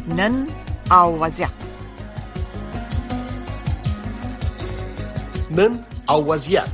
نن او وضعیت. نن او وضعیت.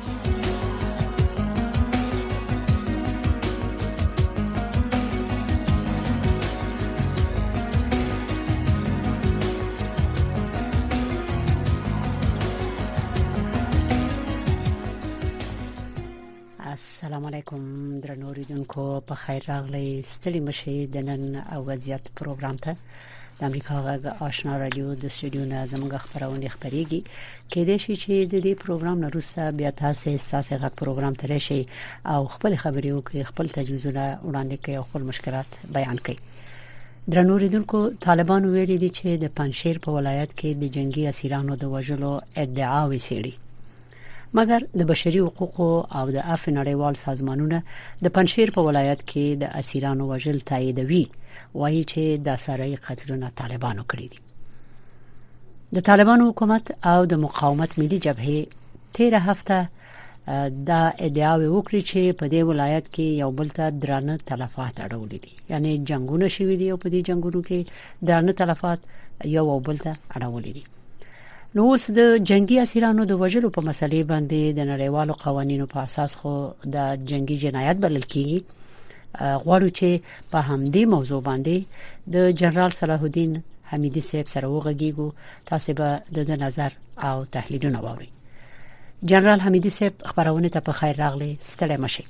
السلام علیکم درنو اوریدونکو، په خیر راغلی. ستړي مشي د نن او وضعیت پروګرام ته د امریکا غږ آشنا رادیو د استودیو نه زموږ خبرونه خبريږي. کې د شي چې د دې پروګرام نه وروسته بیا تاسو غږ پروګرام ته راشي او خپل خبرې وکړي، خپل تجویزونه وړاندې کړي او خپل مشکلات بیان کړي. درنو اوریدونکو، طالبان ویلي دي چې د پنجشیر په ولایت کې د جنگي اسیرانو د وژلو ادعا وسیړي، مګر د بشري حقوقو او د عفو نړیوال سازمانونه د پنجشیر په ولایت کې د اسیرانو وژل تاییدوي، وایي چې د ساري قتلونه طالبانو کړی دي. د طالبانو حکومت او د مقاومت ملي جبهه 13 هفته دا ادعاوې وکړي چې په دې ولایت کې یو بل ته درانه تلفات اړولې دي، یعنی جنگونه شوي دي او په دې جنگونو کې درانه تلفات یو بل ته اړولې دي. نو اوس د جنگي اسیرانو د وژلو په مسلې باندې د نړیوالو قوانینو په اساس خو د جنگي جنایت بلل کیږي. غواړو چې په همدې موضوع باندې د جنرال صلاح الدین حمیدی صاحب سره وغږیږو. تاسو به د نظر او تحلیلونه واورئ. جنرال حمیدی صاحب، خبرونه ته په خیر راغلی. ستړي مشي.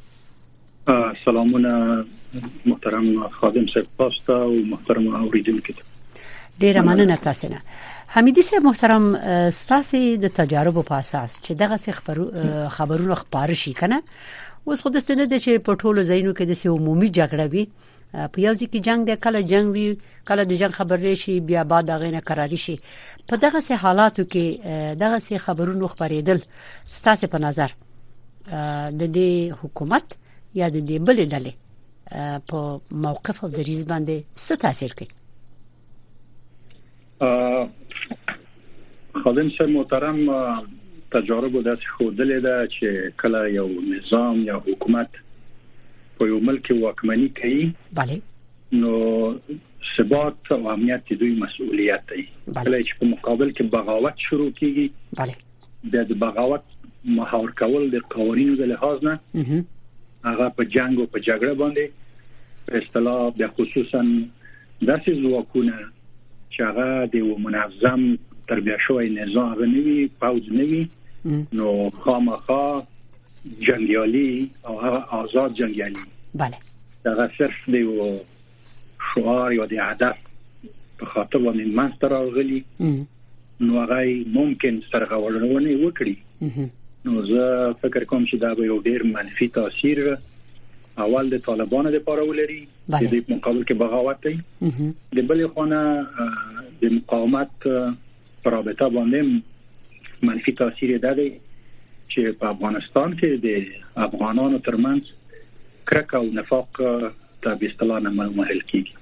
سلامونه محترم خادم صاحب تاسو او محترم اوریدونکو. ډیره مننه تاسو نه. حمیدی صاحب محترم، ستاسو د تجارب په اساس چې دغه خبرونه خبر شي کنه، اوس خو د سند چې په ټولو ځایونو کې د سیمه عمومي جګړه وي، په یو ځکه جنگ د کله جنگ وي، کله د جنگ خبر راشي، بیا بعد هغه نه قراری شي. په دغه سه حالاتو کې دغه سه خبرونه خبرېدل ستاسو په نظر د دې حکومت یا د دې بل ډلې په موقف او دریځ باندې څه تاثیر کوي؟ خادم صاحب محترم، تجارب داسې ښودلې ده چې کله یو نظام یا حکومت په یو ملک واکمني کوي، بله، نو ثبات او امنیت دوی مسؤلیت دی. کله چې په مقابل کې بغاوت شروع کیږي، بله، د بغاوت محور کول د قوانینو د لحاظ نه هغه په جنگ او په جګړه باندې په اصطلاح د خصوصا داسې ځواکونه چې هغه د منظم تربیه شوی نظام غنوي پوز نوي، نو خامخا جنگیالی او هغه آزاد جنگیالی، بله، دا صرف د شعار یا د هدف په خاطر باندې منځ راغلي، نو هغه ممکن سرغړونه وکړي. نو زه فکر کوم چې دا به یو ډیر منفي تاثیر اول د طالبانو لپاره ولري چې د مقابل کې بغاوت دی، د بل خونه د مقاومت رابطه باندې منفي تاثیر ده چې په افغانستان کې د افغانانو ترمنځ کرکه او نفاق ته به اصطلاح نه مهل کیږي.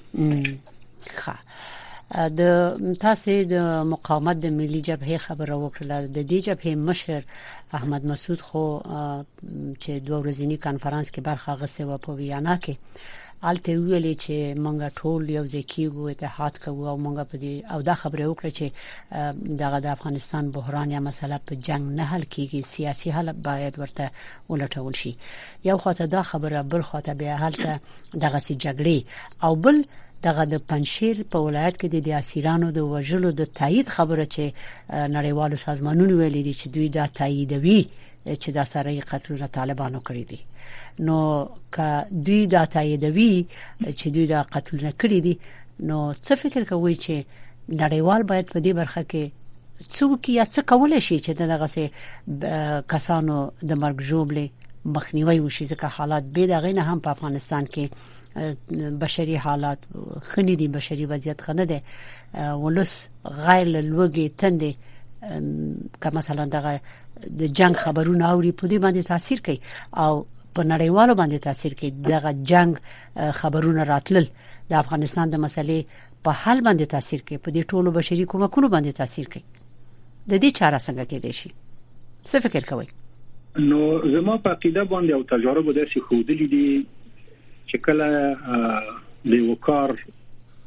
د تاسو د مقاومت د ملي جبهه خبره وکړه. د دې جبهه مشر احمد مسعود خو چې دوه ورځنی کانفرنس کې برخه غوښته و په ویانا کې، الته ویلي چې مونږ ټول یو ځکه وو اتحاد کوو او مونږ په دې او دا خبره وکړه چې دغه د افغانستان بحران یا مسله په جنگ نه حل کیږي، سیاسي حل باید ورته ولټول شي. یو خاطر دا خبره، بل خاطر بیا حالته دغه سي جګړې او بل دغه د پنجشیر په ولایت کې د اسیرانو د وژلو د تایید خبره چې نړیوالو سازمانونو ویلي دي چې دوی دا تاییدوي چې دا ساري قتلونه طالبانو کړی دي. نو که دوی دا تاییدوي چې دوی دا قتلونه کړی دي، نو څه فکر کوي چې نړیوال باید په دې برخه کې څوک یا څه کولای شي چې دغه سه کسانو د مرګ ژوبلې مخنیوي وشي؟ ځکه حالات به دغه نه هم په افغانستان کې بشري حالات خني دي، بشري وضعیت خنه ده، ولس غیر لوګي تندې که مثلا دغه د جنگ خبرونه اوري په دې باندې تاثیر کوي او په نړیوالو باندې تاثیر کوي. دغه جنگ خبرونه راتلل د افغانستان د مسلې په حل باندې تاثیر کوي، په دې ټولو بشري کومکونو باندې تاثیر کوي. د دې چاره څنګه کېدای شي؟ څه فکر کوئ؟ نو زما په عقیده باندې او تجارب داسې ښودلي دي چې کله د وکړ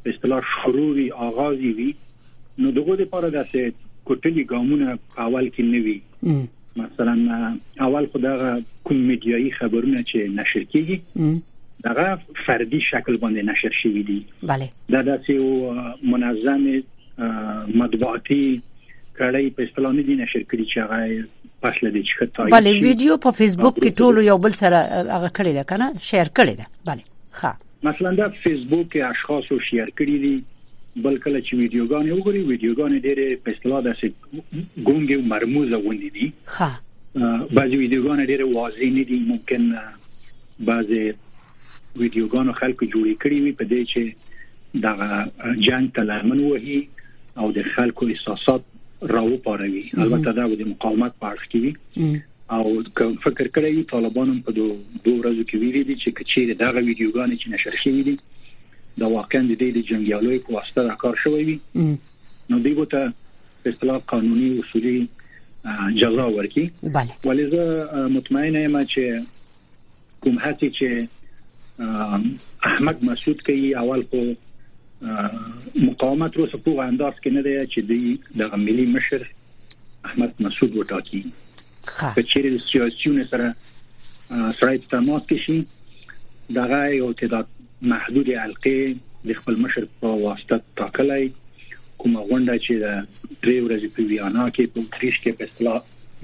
په اصطلاح شروعي آغازي وي نو دغه لپاره داسې کوټلي ګامونه اول کې نه وي. مثلا اول خدای کوم میډیایي خبرونه چې نشر کیږي دغه فردي شکل باندې نشر شوی دي. بله دا داسې منظم مطبوعاتي کړي په اصطلاح نه دي نشر کړي چې هغه پاسله دي چې خطای. بله ویډیو په فیسبوک کې ټول یو بل سره هغه کړی ده کنه شیر کړی ده. بله ښه مثلا دا فیسبوک کې اشخاص او شیر کړي دي بل کله چې ویډیوګانې وګوري ویډیوګانې ډېرې په اصطلاح داسې ګونګې او مرموزه وندي دي. ښه بعضي ویډیوګانې ډېرې واضح نه دي ممکن بعضي ویډیوګانو خلکو جوړې کړې وي په دې چې دا جنگ تلمن وهي او د خلکو احساسات راوپاروي. البته دا د مقاومت په اړه کې وي او کوم فکر کړی طالبانو په دوه ورځو کې ویلي دي چې کچېره دا ویډیوګانې چې نشر شوي دي دا واقعا د دې جنگیالوي په واسطه دا کار شوی وي نو دوی ته په اصطلاح قانوني اصولي جزا ورکړي. ولې مطمئنه یم چې کوم هڅه چې احمد مسعود کوي اول خو مقاومت روسه په انداز کې نه دی چې د ملي مشر احمد مسعود وټاکي. په چیرې سیاسيون سره سره تماس کې شي دغه یو تعداد محدود حلقې د خپل مشر په واسطه ټاکلای کومه غونډه چې د 3 ورځې په ویانا کې په تریش کې په اصطلاح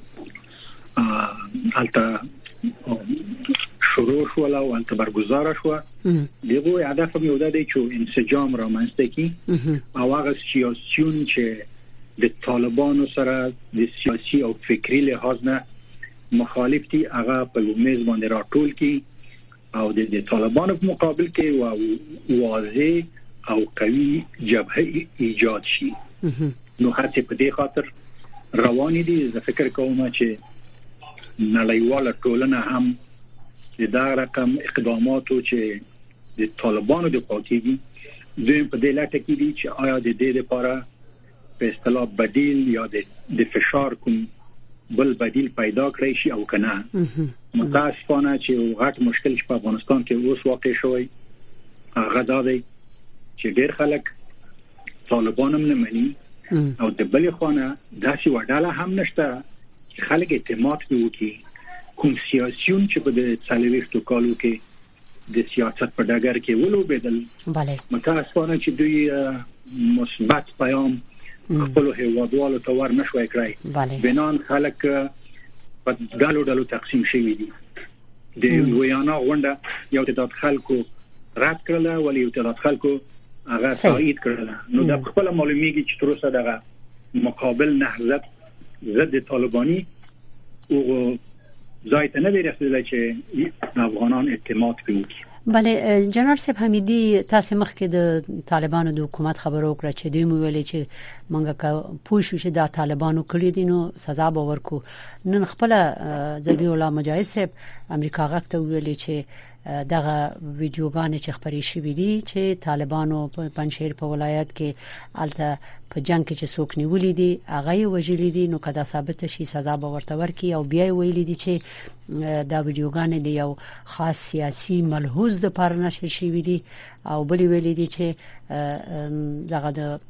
الته شروع شو او الته برگزار شو دغه هدف یې ودا دی چې انسجام رامنځته کی او هغه سیاسيون چې د طالبانو سره د سیاسي او فکری لحاظ نه مخالف دي هغه په میز باندې راټول کی او د طالبانو په مقابل کې واضح او قوي جبهه ایجاد شي. نو هڅه په دې خاطر روان دي. زه فکر کوم چې نړیواله ټولنه هم دا رقم اقداماتو چې د طالبانو د پاتېږي دوی په دې لټه کې دي چې آیا د دې لپاره په اصطلاح بدیل یا د فشار کوم بل بدیل پیدا کړی شي او کنه. متاسفانه چې غټ مشکل چې په افغانستان کې اوس واقع شوی هغه دا دی چې ډېر خلک طالبان هم نه مني او د بلې خانه داسې وډاله هم نشته چې خلک اعتماد وکړي. کوم سیاسيون چې په د 40 کالو کې د سیاست په ډګر کې ولوبېدل متاسفانه چې دوی مثبت پیام خپل هیوادوالو ته ور نشوي کړی. بنان خلک په ډلو تقسیم شوي دي. د ویانا غونډه یو تعداد خلکو رد کړل ولی یو تعداد خلکو هغه تایید کړل. نو د خپل معلومیږي چې تر اوسه دغه مقابل نهضت ضد طالبانی او ځای ته نه رسیدلی چې افغانان اعتماد وکړي. بله جنرال صاحب حمیدی تاسو مخکې د طالبانو د حکومت خبرو وکړه چې دوی ویلي چې مونږه پوښښ چې د طالبانو کړی دي نو سزا به ورکو. نن خپل ذبیح الله مجاهد صاحب امریکا غاکته ویلي چې دغه ویډیوګانې چې خبرې شوې دي چې طالبانو په پنځشیر په ولایت کې الته په جنگ کې چې څوک نیولې دي هغه وژلې دي نو کدا ثابت شي سزا به ورته ورکړي. او بیا ویلي دي چې دا ویډیوګانې د یو خاص سیاسي ملحوظ د پاره نشر شوې دي او بلی ویلي دي چې دغه د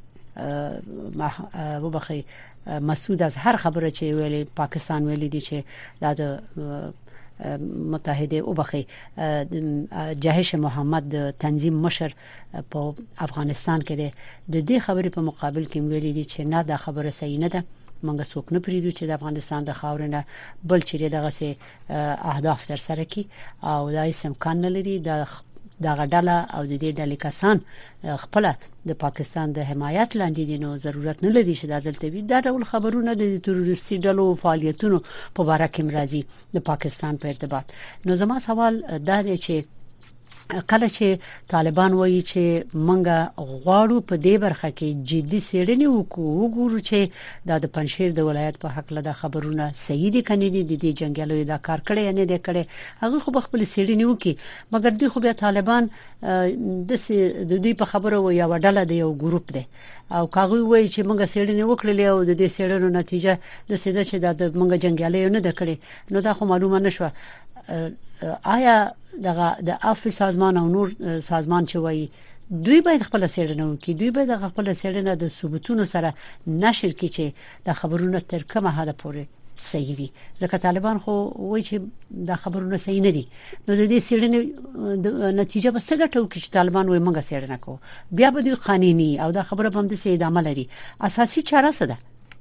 وبخي مسعود از هر خبره چې ویلي پاکستان ویلي دي چې د متحده او بخي جهش محمد تنظیم مشر په افغانستان کې د دې خبرې په مقابل کې ویلي دي چې نه دا خبره صحیح نه ده. منګه څوک نه پریدو چې د افغانستان د خاورنه بل چیرې دغه سي اهداف تر سره کی او دا هیڅ امکان نه لري. د غډاله او د دې ډلې کسان خپل د پاکستان د حمایت لاندې دي نو ضرورت نه لري چې د دلته وي دا ډول خبرونه د تروریستي ډلو فعالیتونو په اړه کې راځي د پاکستان په ارتباط. نو زما سوال دا دی چې کله چې طالبان وایي چې منګه غواړو په دې برخه کې جدي څېړنې وکړو چې د پنځشیر د ولایت په حق له خبرونه صحیح دي کني دي د جنگیالو دا کار کړي نه دي کړي هغه خو خپل څېړنې وکړي مګر دوی خو بیا طالبان د دې په خبره وایي وډاله د یو ګروپ دی او کاغوی وایي چې منګه څېړنې وکړلې او د دې څېړنو نتیجه د سیده چې د منګه جنگیالو نه ده کړي نو دا خو معلومه نشوه. آیا د عفو سازمان او نور سازمان چې وایي دوی باید خپل څېړنه وکړي، دوی باید خپل څېړنه د ثبوتونو سره نشر کړي چې د خبرونو تر کومه حد پورې صحیح دي. ځکه طالبان خو وایي چې د خبرونو صحیح نه دي، نو د دې څېړنې نتیجه به څه ګټو چې طالبان وایي موږ څېړنه کوو، بیا به دوی قانوني او دا خبره به هم د ادامه لري. اساسي چاره څه ده؟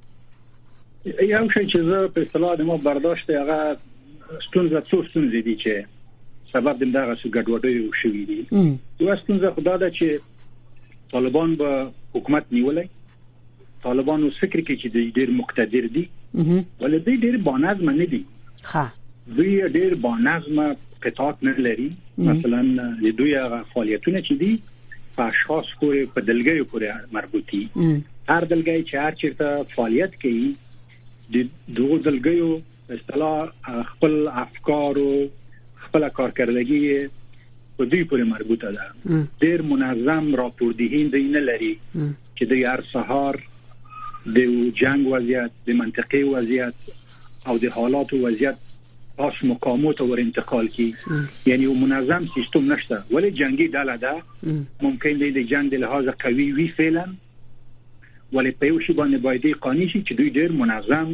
یو شی چې زه په اصطلاح د ما برداشت هغه ستونزې دي چې سبب د دغه ګډوډۍ شوې دي. یو ستونزه خدا ده چې طالبان به حکومت نیولای، طالبانو فکر کوي چې ډېر مقتدر دي، ولې ډېر بانظم نه دي. دوی ډېر بانظم قطعات نه لري. مثلا د دوی هغه فعالیتونه چې دي په اشخاص پورې په دلګیو پورې مربوط دي. هر دلګی چې هر چیرته فعالیت کوي د دوه دلګیو اصطلاح خپل افکار او خپل کارکردگی په دوی پورې مربوطه ده. ډېر منظم راپوردهی نه لري چې د هر سهار د جنگ وضعیت، د منطقي وضعیت او د حالات وضعیت پاس مقامات ور انتقال کی. یعنی یو منظم سیستم نشته. ولی جنگي ډله ده ممکن دی د جنگ د لحاظ قوي وي فعلا، ولی په یو شی باندې باید قانوني شي چې دوی ډېر منظم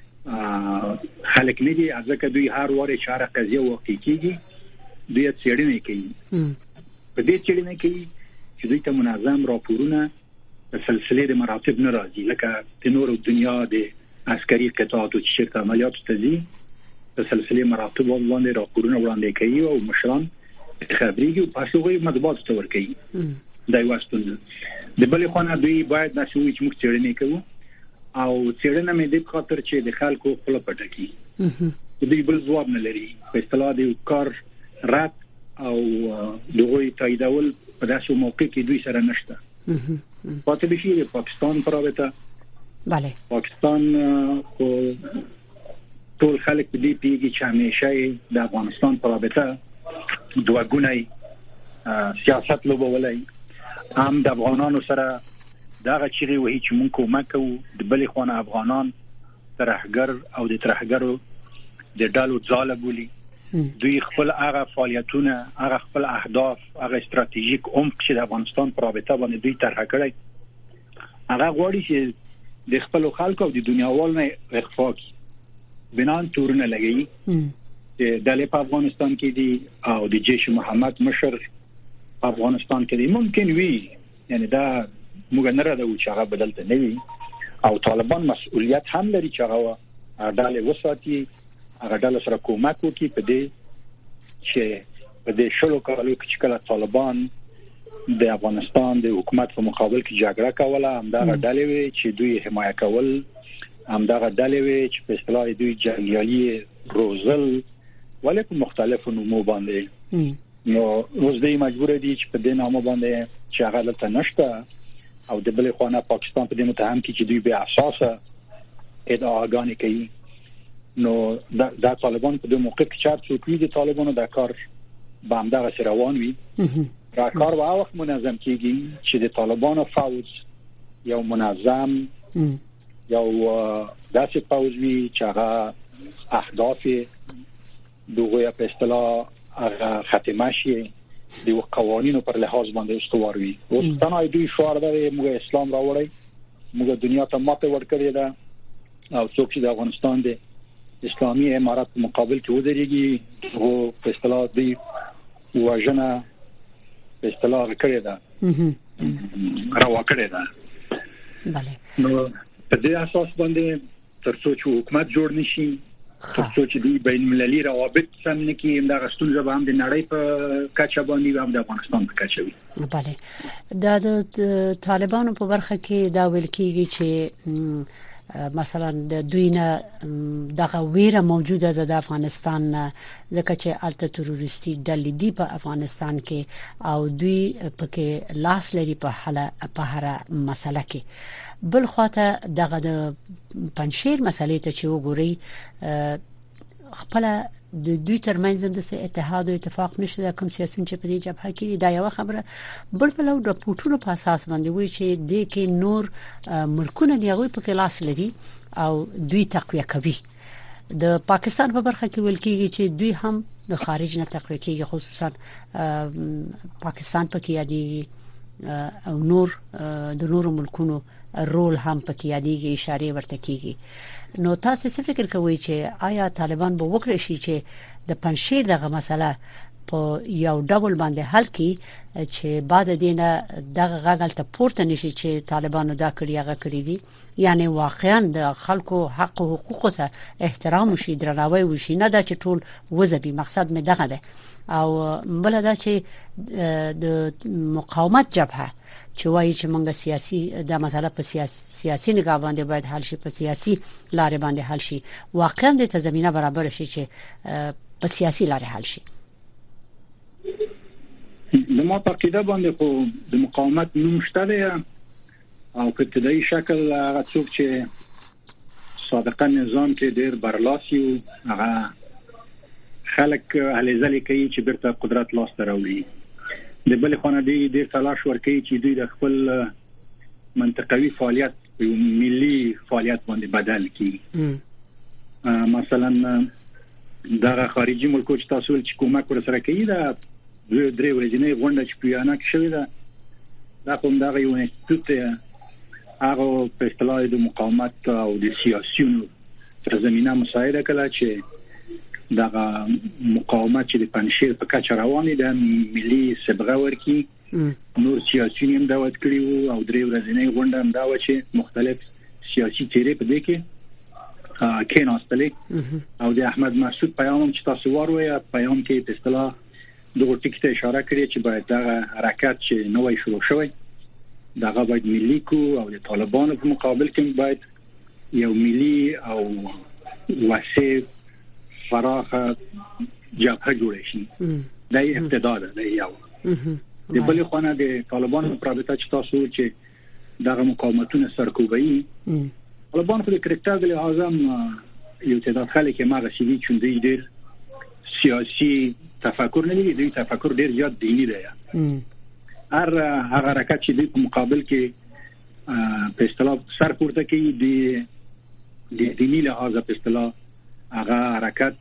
خلک نه دي. ځکه دوی هر واره چاره قضیه واقع کیږي دوی څېړنه کوي. په دې څېړنه کې چې دوی ته منظم راپورونه په سلسله د مراتب نه راځي، لکه د نورو دنیا د عسکري قطعات او شرکت عملیات ته ځي په سلسله مراتب باندې راپورونه وړاندې کوي او مشران خبريږي او پاسوغي مطبوعات ته ورکوي. دا یو ستونزه. د بلې خوا دوی باید نشوي چې موږ څېړنه کوو او څېړنه مې د خاطر چې د خلکو خپل پټه کی. دوی بل ځواب نه لري. په اصطلاح د کار رات او دغه تاییدول په داسې موقع کې دوی سره نشته. پاتې بشي د پاکستان پر رابطه. بله. پاکستان خو ټول خلک په دې پیږي چې همیشه د افغانستان پر رابطه دوه ګونی سیاست لوبولای. هم د افغانانو سره داغه چیرې وایي چې مونږ کومک کوو، د بلې خونه افغانان ترهګر او د ترهګرو د ډالو ځاله بولي. دوی خپل هغه فعالیتونه، هغه خپل اهداف، هغه استراتیژیک عمق چې د افغانستان پر رابطه باندې دوی طرح کړی، هغه غواړي چې د خپل خلکو او د دنیاوال نه اخفاق بنان تورونه لګي چې د په افغانستان کې دي او د جیش محمد مشر افغانستان کې دي. ممکن وي یعنی دا موږ نه راځو چې هغه بدلته نه وي او طالبان مسؤلیت هم لري چې هغه ډالې وساتي، هغه ډالې سره کومک وکړي په دې چې په دې شلو کالو کې چې کله طالبان د افغانستان د حکومت په مقابل کې جګړه کوله، همدغه ډلې وي چې دوی حمایت کول، همدغه ډلې وي چې په اصطلاح دوی جنگیالي روزل ولې په مختلفو نومو باندې. نو اوس دوی مجبور دي چې په دې نامه باندې چې هغه دلته نشته او د بلې خونه پاکستان په دې متهم کې چې دوی به اساسه ادعاګانې کوي. نو دا طالبان په دې موقع کې چارت څوکوي د طالبانو د کار به همدغه سره روان وي. را کار به وخت منظم کیږي چې د طالبانو فوج یو منظم یو داسې فوج وي چې هغه اهداف دغه په اصطلاح هغه ختمه شي د قوانینو پر لحاظ باندې استوار وي. اوس تنه دوی شعار دی موږ اسلام راوړی، موږ دنیا ته ماته ورکړی ده او څوک چې د افغانستان د اسلامي امارات په مقابل کې ودرېږي او په اصطلاح دی وژنه په اصطلاح کړی ده راو کړی ده. بله. نو په دې اساس باندې ترڅو چې حکومت جوړ نشي، ترڅو چې دوی بین المللي روابط سم نه کړي، دا غستون به هم د نړۍ په کچه باندې هم د افغانستان په کچه وي. بله. د طالبانو په برخه کې دا ویل کېږي چې مثلا د دوی نه دغه ویره موجوده ده د افغانستان نه، ځکه چې الته تروریستي ډلې دي په افغانستان کې او دوی پکې لاس لري په هر مسله کې. بل خواته دغه د پنځیر مسلې ته چې وګوري خپل د دوی ترمنځ د اتحاد او اتفاق نشته، کوم سیاسيون چې په دې جبهه کې دا یو خبره. بل بل د راپورټونو په اساس باندې وایي چې د کې نور ملکونه دی هغه په کلاس لري او دوی تقویه کوي. د پاکستان په برخه کې ویل کېږي چې دوی هم د خارج نه تقویه کوي، خصوصا پاکستان په کې یادي او نور د نور ملکونو رول هم پکې یادېږي اشاره ورته کیږي نو تاسو څه فکر کوئ چې آیا طالبان به وکړي شي چې د پنځشیر دغه مسله په یو ډبل باندې حل کړي چې بعد دینه دغه غاګل ته پورته نشي چې طالبانو دا کړی هغه کړی دي یعنی واقعا د خلکو حق او حقوق ته احترام وشي درناوی وشي نه دا چې ټول وزبي مقصد مې دغه ده او بل دا چې د مقاومت جبهه چې وایي چې موږ سیاسي د مسله په سیاسي نگاه باندې باید حل شي په سیاسي لارې باندې حل شي واقعا د زمينه برابر شي چې په سیاسي لارې حل شي د ما په عقیده باندې خو د مقاومت نوم شته دی او په ابتدایي شکل هغه څوک چې سابقا نظام کې ډېر برلاسي او هغه خلک هلې ځلې کوي چې بیرته قدرت لاس ته راوړي د بل خانه دی ډېر تلاش ورکوي چې دوی د خپل منطقوي فعالیت په ملي فعالیت باندې بدل کړي مثلا دا خارجي ملکو چې تاسو چې کومک ورسره کوي دا درې ورځې غونډه چې پیانه کې شوې ده دا کوم دا یو انسټیټیوټ هغه په اصطلاح د مقاومت او د سیاسيونو تر زمينه مساعده کړه چې دا مقاومت چې د پنځشیر په کچه روانه ده ملي صبغه ورکی نور سیاسيون هم دعوت کړي او درې ورځې غونډه هم دا و چې مختلف سیاسي تیرې په دې کې کېناستلې او د احمد مسعود پیغام چې تاسو وروي پیغام کې په اصطلاح دغه ټکی ته اشاره کړې چې باید دا حرکت چې نوې شروع شوی دا باید ملي کو او د طالبانو په مقابل کې باید یو ملي او واسع فراخه جبهه جوړ شي دا ابتدا ده دا یو د بل خانه د طالبانو په رابطه چې تاسو چې دغه مقاومتونه سرکوبي طالبان په کرکټر د اعظم یو تعداد خلک ما غسیدي چې دوی ډېر سیاسي تفکر نه لري دوی تفکر ډېر زیات دیني دی هغه حرکت چې د مقابل کې په اصطلاح سر پورته کوي د دیني لحاظ په اصطلاح هغه حرکت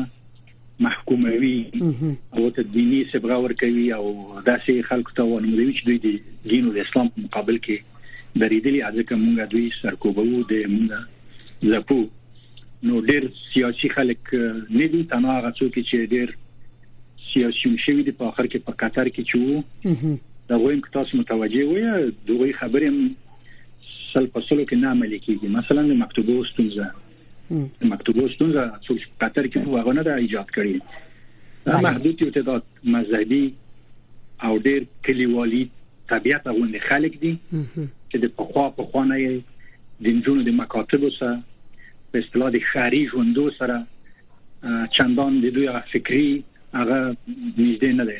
محکوموي او ته دیني صبغه ور کوي او داسې خلکو ته ونموي چې دوی د دین او اسلام په مقابل کې درېدلي ځکه موږ دوی سرکوبو د موږ زپو نو ډېر سیاسي خلک نه دي تنها هغه څوک چې ډېر سیاسي شوی دي په اخر کې په قطر کې چې دا وایم که تاسو متوجه وي دوی خبرې سل په سلو کې نه عملي کیږي مثلا د مکتوبو ستونزه څوک په قطر کې هغه نه د ایجاد کړی دا محدود یو تعداد مذهبي او ډېر کلیوالي طبيعت غوندي خلک دي چې د په نه د جنونو د مکاتب سره په اصطلاح د خاري ژوندو سره چندان د دوی فکری هغه نږدې نه دی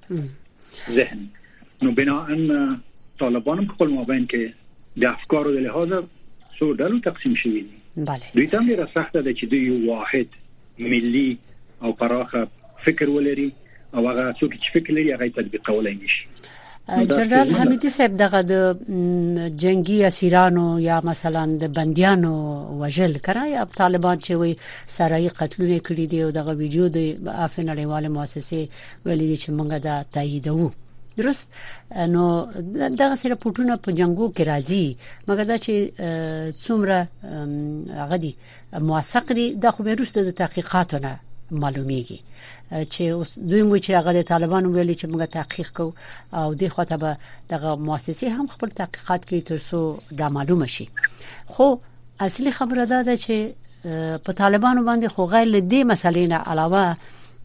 ذهن نو بناءً طالبان په خپل مابین کې د افکارو د لحاظ څو ډول تقسیم شوي دي بله دوی ته ډیره سخته ده چې دوی واحد ملي او پراخه فکر ولري او هغه څوک چې فکر لري هغه تطبیقولای نشي جنرال حمیدی صاحب دغه د جنگي اسیرانو یا مثلا د بنديانو وجل کړه یا طالبان چې وي سرای قتلونه کړی دی او دغه ویډیو د افنړیواله مؤسسه ویلي چې موږ دا تاییدو درست نو دغه سره پټونه په جنگو کې راځي مګر دا چې څومره هغه دي موثق دي د خو بیرسته د تحقیقاتونه معلومیږي چې دوی مو چې هغه د طالبانو ویلي چې موږ تحقیق کوو او د خاطر به دغه مؤسسه هم خپل تحقیقات کوي تر څو دا معلومه شي خو اصلي خبره ده چې په طالبانو باندې خو غیر له دې مسلې نه علاوه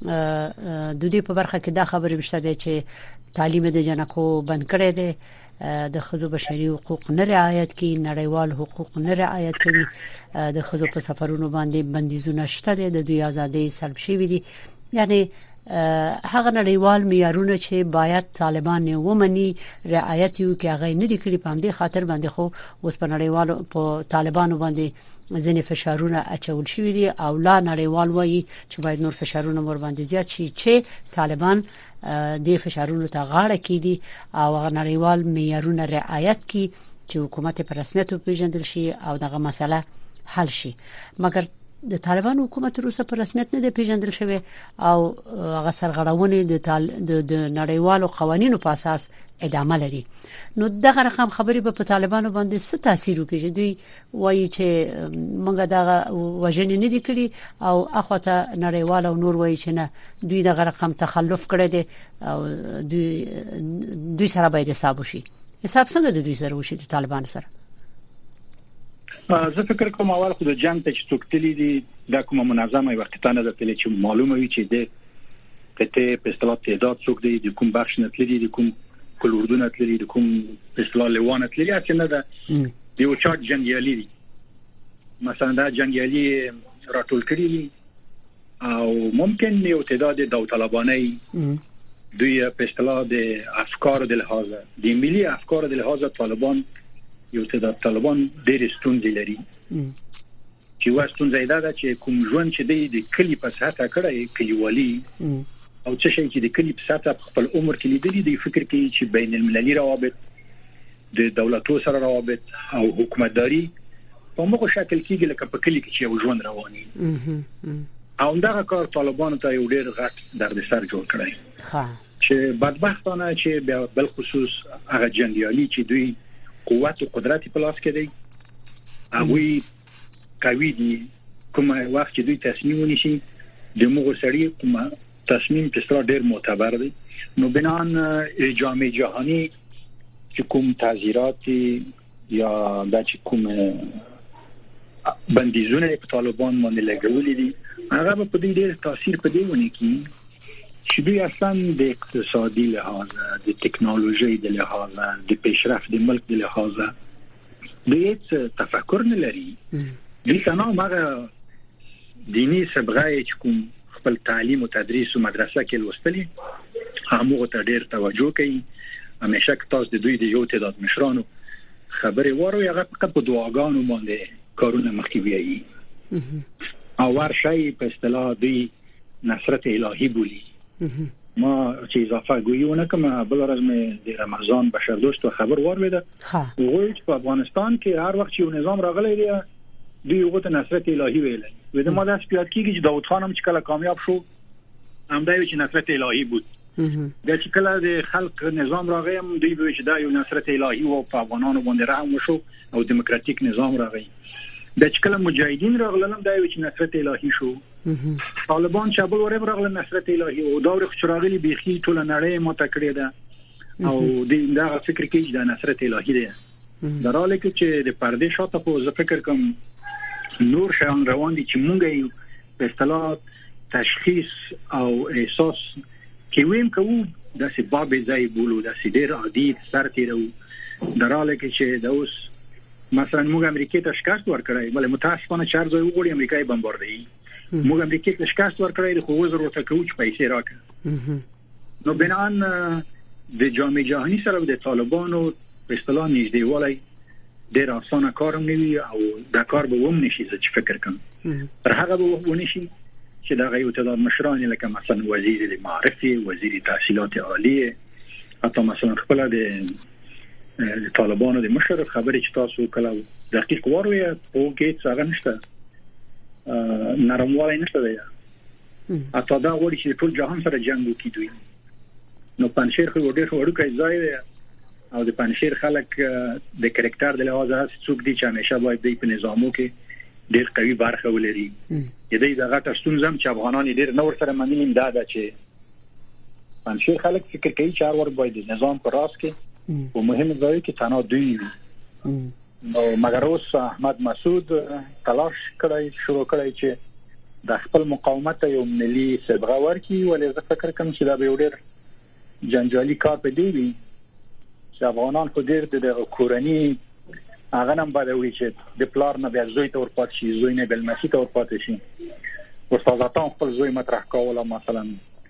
د دې په برخه کې دا خبره مشته ده چې تعلیم د جنکو بند کړي دي د خزو بشري حقوق نه رعایت کوي نړیوال حقوق نه رعایت کوي د خزو په سفرونو باندې بندیزونه شته دي د دوی ازادي سلب شوی دي یعنی هغه نړیوال معیارونه چې باید طالبان ومني رعایت یو کې هغه نه دي کړی په همدې خاطر باندې خو اوس په نړیوالو په طالبانو باندې ځینې فشارونه اچول شوی دي او لا نړیوال وایي چې باید نور فشارونه ور باندې زیات شي چې طالبان د فشارونو ته غاړه کیدي او نړیوال معیارونه رعایت کی چې حکومت په رسمیت پیژندل شي او دغه مسله حل شي مګر د طالبان حکومت روسه په رسمیت نه دی پیژندل شوی او هغه سرغړونې د نړیوالو قوانینو په اساس ادامه لري. نو دغه رقم خبرې په طالبانو باندې څه تاثیر وکړي؟ دوی وایي چې موږ دغه وژنې نه دي کړې او اخوته نړیوال او نور وایي چې نه دوی دغه رقم تخلف کړی دی او دوی سره باید حساب وشي. حساب څنګه د دوی سره وشي د طالبانو سره؟ زه فکر کوم اول خو د جنگ ته چې توکتلی دي د کومه منظمه وختانه د تل چې معلومه وي چې د کته په اصطلاح تعداد څوک دی د کوم بخش نه تللی د کوم کلوردونه تللی د کوم په اصطلاح لوانه تللی چې نه ده د یو چارت جنگیالي دي مثلا دا جنگیالي راټول کړي او ممکن یو تعداد داوطلبانه دوی په اصطلاح د افکار د لحاظه د ملي افکار د لحاظه طالبان یو تعداد طالبان ډېر ستونزې لري چې واستون زیاده ده چې کوم ژوند چې د کلی په ساته کړه کلیوالي او څه شي چې د کلی په ساته خپل عمر کې لیدلي دی فکر کوي چې بین المللي روابط د دولتو سره روابط او حکومتداري په موږ شکل کېږي لکه په کلی کې چې یو ژوند رواني او دا کار طالبانو ته یو ډېر غټ دردسر جوړ کړی چې بدبختانه چې بل خصوص هغه جنگیالي چې دوی قوت او قدرت په لاس کې دی هغه کوي دي کوم وخت چې دوی تصمیم ونیسي د موږ سړي کوم تصمیم په ستاره ډېر معتبر دی نو بنان جامعه جهانی چې کوم تعزیرات یا د کوم بندیزونه په طالبان باندې لګولې دي هغه په دې ډېر تاثیر په دی ونی کی چې دوی اصلا د اقتصادي لحاظ د ټکنالوژي د لحاظ د پیشرفت د ملک د لحاظ د هیڅ تفکر نه لري دوی څنګه هغه دینی صبغه چې کوم خپل تعلیم او تدریس او مدرسه کې لوستلي هغه ته ډېر توجه کوي همیشه که تاسو د دوی د یو تعداد مشرانو خبرې وره هغه فقط په دعاګانو باندې کارونه مخکې ویایي او ورشي په اصطلاح دی نصرت الهی بولی ما چې اضافه ګویونه کوم بل ورځ مې د رمضان بشردوست خبر ورده وایي چې په افغانستان کې هر وخت یو نظام راغلی دی دوی یو ته نصرت الهی ویل وي د ماده سپیات کېږي چې داوود خان هم چې کله کامیاب شو هم دا یو چې نصرت الهی بود دا چې کله د خلق نظام راغی هم دوی به چې دا یو نصرت الهی او په افغانانو باندې رحم وشو او دیموکراتیک نظام راغی د چکل مجاهدین راغلم دا یو چې نصرت الهی شو طالبان چې بل ورم راغله نصرت الهی او دور خچراغلی بيخي ټول نړۍ متکړه ده او دا فکر کې چې دا نصرت الهی ده دراله کې چې د پردې شاته په فکر کوم نور شان روان دي چې مونږ یو په اصطلاح تشخیص او احساس کې ویم کوو د سبب ځای بولو د سیدر عادي سرتیرو دراله کې چې د اوس مثلا موږ امریکای ته شکست ورکړای بل متاسفانه چار ځای وګوري امریکای بمباردي موږ امریکای ته شکست ورکړای خو وزر ورته کوچ پیسې راکړه نو بنان د جامعه جهانی سره د طالبانو په اصطلاح نږدېوالی ډېر اسانه کار نه وي او دا کار به ومن شي چې فکر کوم پر هغه به ونی شي چې دا غو تعداد مشران لکه مثلا وزیر المعارف وزیر تحصیلات عالیه حتی مثلا خپل د طالبانو د مشر خبرې چې تاسو کله دقیق وروي او کې څنګه نشته نرموالی نشته دی اته دا وړي چې ټول جهان سره جنگ وکړي نو پنځیر خو ډېر وړوکی ځای دی او د پنځیر خلک د کریکټر د لحاظ څوک دي چې همیشه باید د نظامو کې ډېر قوي برخه ولري دې دغه تاسو زم چې افغانان ډېر نور سره منلیم دا چې پنځیر خلک فکر کوي چې هر ور باید نظام پر راس کې او مهم ځای کې تنها دوی نو مګر اوس احمد مسعود تلاش کړی شروع کړی چې د خپل مقاومت یو ملي صبغه ورکړي ولې زه فکر کوم چې دا به ډېر جنجالي کار په دی وي چې افغانان خو ډېر د کورنۍ هغه نن باندې وی چې د پلار نه بیا زوی ته ورپات شي زوی نه بل مسیح ته ورپات شي استاداتان خپل زوی مطرح کوله مثلا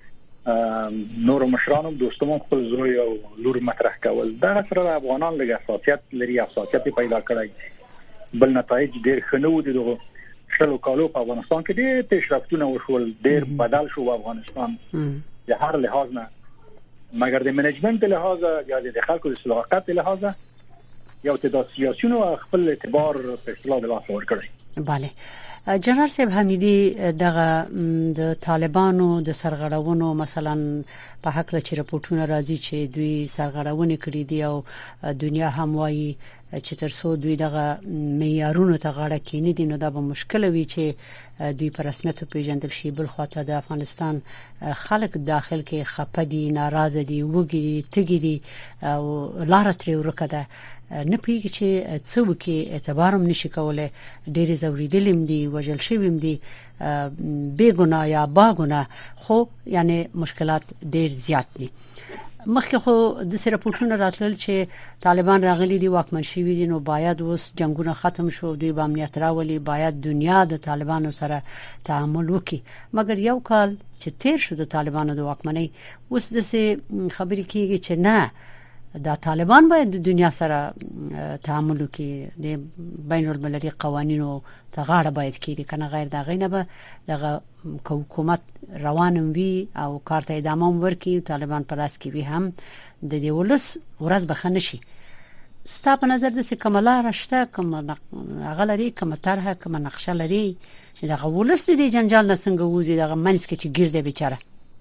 نور مشرانو دوستمو خپل زوی او لور مطرح کول دا سره افغانان لږه اساسیت لري اساسیت پیدا کړی بل نتایج ډېر خنو دي دغه شلو کالو په افغانستان کې ډېر پیشرفتونه وشول ډېر بدل شو افغانستان د هر لحاظ نه مګر د منیجمنت لحاظ یا د خلکو د صلاحیت لحاظ یو تعداد سیاسيونو خپل اعتبار په اصطلاح د لاس ور کړی بله جنرال صاحب حمیدي دغه د طالبانو د سرغړونو مثلا په حق له چیرپورټونه راځي چې دوی سرغړونه کړې دي او دنیا هم وایي چې ترڅو دوی دغه معیارونو ته غاړه کینې دي نو دا به مشکل وي چې دوی په رسمیت پیژندل شي. بل خواته د افغانستان خلک داخل کې خپدي ناراضه دي وګړي تګي دي او لار ترې ورکه ده نه پیږي چې څوک اعتبارم نشي کولای ډېر زوریدلم دي وجل شویم دي بے ګناه یا با ګناه خو یعنی مشکلات ډېر زیات دي. مخکې خو د سرپورټونو راتلل چې طالبان راغلي دي واکمن شوي دي نو باید اوس جنگونه ختم شو دوی به امنیت راولي باید دنیا د طالبانو سره تعامل وکړي مګر یو کال چې تیر شو د طالبانو د واکمنۍ اوس د خبرې کیږي چې نه دا طالبان باید د دنیا سره تعامل وکړي د بین المللي قوانینو ته غاړه باید کړي کنه غیر دا غینه به دغه حکومت روانم وي او کار ته ادامه ورکړي طالبان پر اس کې وي هم د دې ولس ورځ بخنه شي. ستا په نظر د کومه راشته کوم غلري کوم طرحه کوم نقشه لري چې دغه ولس د جنجال نه څنګه وځي دغه منځ کې چې ګرځي بیچاره.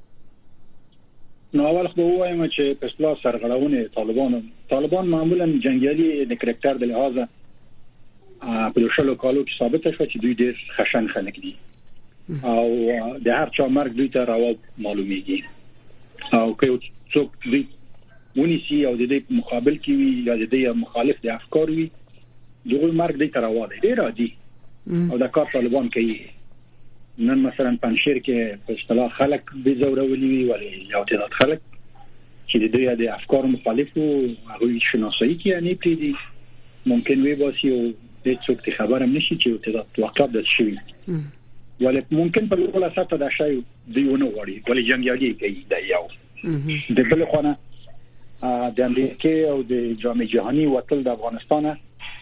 نو اول خو وایم چې په اصطلاح سرغړونه طالبان معمولا جنگیالي د کرکټر د لحاظه په شلو کالو کې ثابت شو چې دوی ډېر خشن خلک دي او د هر چا مرګ دوی ته راو معلومیږي او که څوک دوی ونیسي او د دې مقابل کې وي یا د دې مخالف د افکار وي دوی مرګ دوی ته راو دی ډېر عادي او دا کار طالبان کوي. نن مثلا پنځیر کې په اصطلاح خلک به زورولي وي ولی یو تعداد خلک چې د دوی د افکار مخالفو هغه شناسایی کې نه پریدي ممکن وي باسي او د څوک خبره نشي چې تعداد واقعات د شوی ولی ممکن په لوړه سطح د شای دیونه وړي ولی جنگیالي کوي دا یو د بل خونه د امریکا او د جامعه جهانی وتل د افغانستان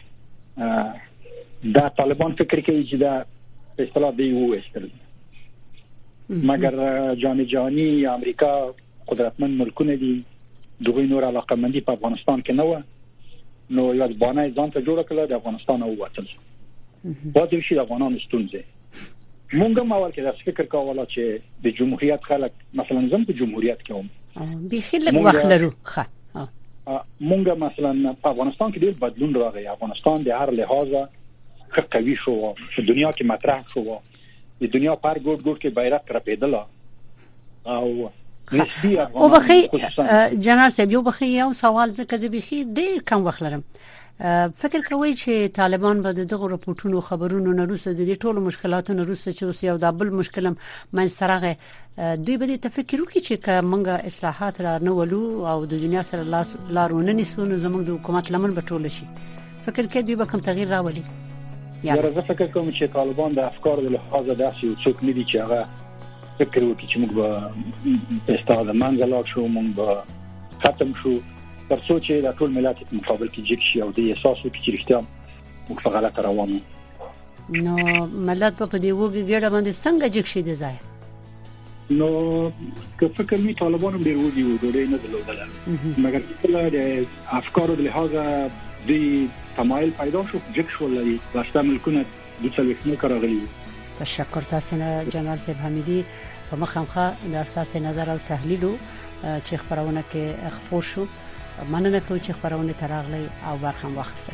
دا طالبان فکر کوي چې دا په اصطلاح دی وستل مګر جامعه جهانی یا امریکا قدرتمن ملکونه دي دوی نور علاقمندي په افغانستان کې نه و نو یو ځبانه ځان ته جوړ کړل د افغانستان او وتل پاتې شي د افغانانو ستونزه. مونږ هم اول کې دا فکر کاوه چې د جمهوریت خلک مثلا زم په جمهوریت کې هم به خلک وخلرو ښه مونږ مثلا په افغانستان کې ډېر بدلون راغی. افغانستان د هر لحاظه قوي شو په دنیا کې مطرح شو د دنیا پر ګوټ کې بیرغ رپیدل او نسبی او بخي جنرال صاحب یو بخي یو سوال ځکه چې بخي ډېر کم وخت لرم فکر کوي چې طالبان به دغه راپورټونو خبرونو نه روسه د دې ټولو مشکلاتو نه روسه چې اوس یو دبل مشکلم من سره دوی به تفکر وکړي چې موږ اصلاحات را نه ولو او د دنیا سره لارونه نسو نو زموږ د حکومت لمن به ټول شي فکر کوي دوی به کوم تغییر راولي. یاره زه فکر کوم چې طالبان د افکار د لحاظه داسې څوک نه دي چې هغه فکر وکړي چې موږ به استاد منځلار شو موږ به ختم شو تر څو چې د ټول ملت مقابل کې جګ شي او د احساس وکړي چې رښتیا موږ په غلطه روانو نو ملت په دې وګړي ګډه باندې څنګه جګ شي د ځای نو که فکر می طالبان هم ډیر وږي وو ډېر نه درلودل مګر کله د افکارو د لحاظه د تمایل پیدا شو جګ شو لري واسطه ملکونه د څلوېښتمه کارغلي. تشکر تاسو نه جنرال صاحب حمیدي په مخامخه د اساس نظر او تحلیل چې خبرونه کې خبر شو مننه کوم چې خبرونه تراغلي او برخم واخسته.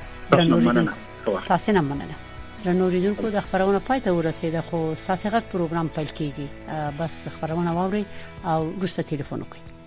تاسو نه مننه. رنوریدونکو د خبرونه پای ته ورسیده خو ساسغت پروګرام پیل کیږي بس خبرونه واوري او وروسته ټلیفون وکړئ.